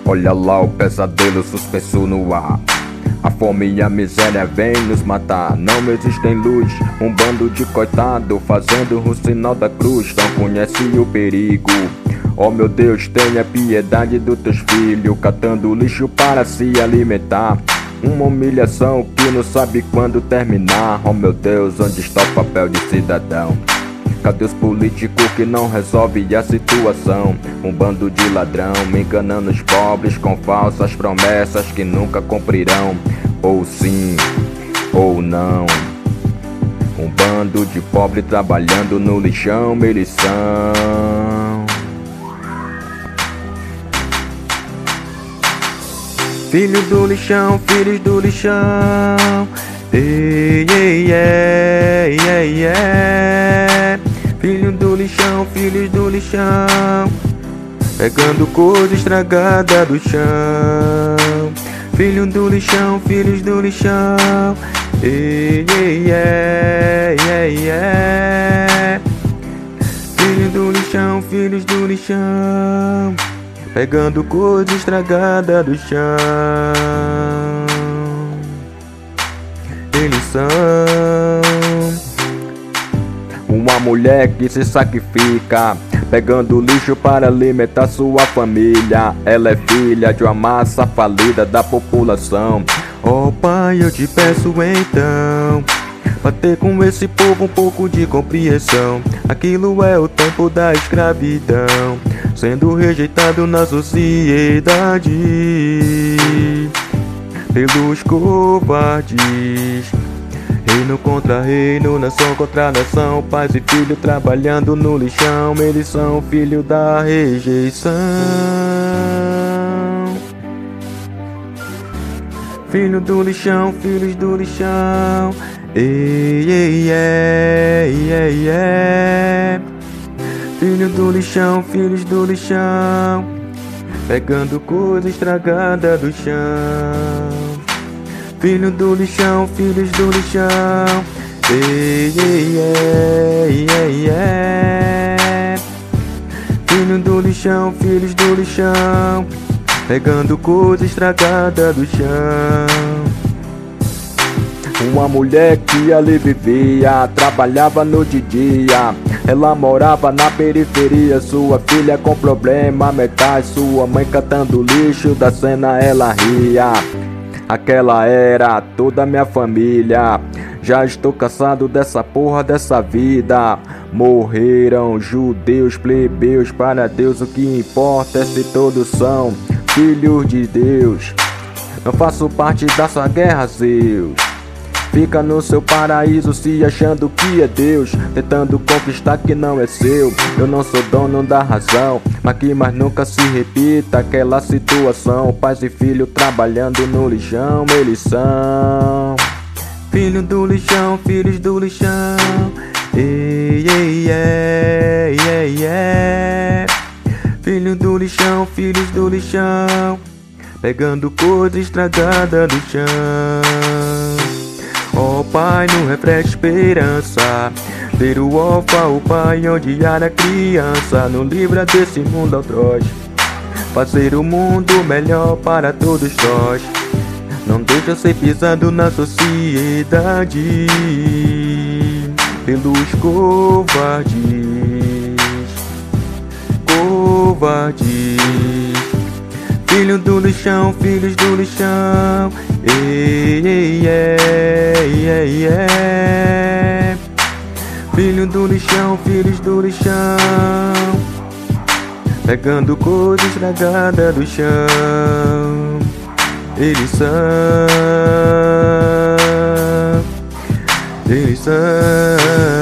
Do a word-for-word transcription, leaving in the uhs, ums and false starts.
Olha lá o pesadelo suspenso no ar. A fome e a miséria vêm nos matar. Não existem luz, um bando de coitado fazendo o sinal da cruz. Não conhece o perigo. Oh meu Deus, tenha piedade dos teus filhos, catando lixo para se alimentar. Uma humilhação que não sabe quando terminar. Oh meu Deus, onde está o papel de cidadão? Cadê os políticos que não resolvem a situação? Um bando de ladrão enganando os pobres com falsas promessas que nunca cumprirão. Ou sim, ou não. Um bando de pobre trabalhando no lixão, eles são filhos do lixão, filhos do lixão. Ei, ei, ei, ei, ei. Filhos do lixão, filhos do lixão, pegando coisa estragada do chão. Filhos do lixão, filhos do lixão. Ei, ei, ei, ei, ei. Filhos do lixão, filhos do lixão, pegando coisa estragada do chão. Eles são uma mulher que se sacrifica, pegando lixo para alimentar sua família. Ela é filha de uma massa falida da população. Oh Pai, eu te peço então, pra ter com esse povo um pouco de compreensão. Aquilo é o tempo da escravidão, sendo rejeitado na sociedade pelos covardes. Reino contra reino, nação contra nação, pais e filho trabalhando no lixão. Eles são filhos da rejeição. Filho do lixão, filhos do lixão. Ei, ei, ei, ei, ei. Filho do lixão, filhos do lixão, pegando coisa estragada do chão. Filho do lixão, filhos do lixão. Ei, ei, ei, ei, ei. Filho do lixão, filhos do lixão, pegando coisa estragada do chão. Uma mulher que ali vivia, trabalhava noite e dia. Ela morava na periferia, sua filha com problema mentais, sua mãe catando lixo, da cena ela ria. Aquela era toda minha família. Já estou cansado dessa porra dessa vida. Morreram judeus, plebeus, para Deus o que importa é se todos são filhos de Deus. Não faço parte da sua guerra, Zeus. Fica no seu paraíso se achando que é Deus, tentando conquistar que não é seu. Eu não sou dono da razão, mas que mais nunca se repita aquela situação. Pais e filho trabalhando no lixão, eles são filho do lixão, filhos do lixão. Ei, ei, ei, ei, ei. Filho do lixão, filhos do lixão, pegando coisa estragada do chão. Oh Pai, não reflete esperança, ver o órfão, o pai onde era criança. Não livra desse mundo atroz, fazer o mundo melhor para todos nós. Não deixa ser pisado na sociedade pelos covardes, covardes. Filho do lixão, filhos do lixão. Ei, ei, ei, ei, ei. Filho do lixão, filhos do lixão, pegando coisa estragada do chão. Eles são, eles são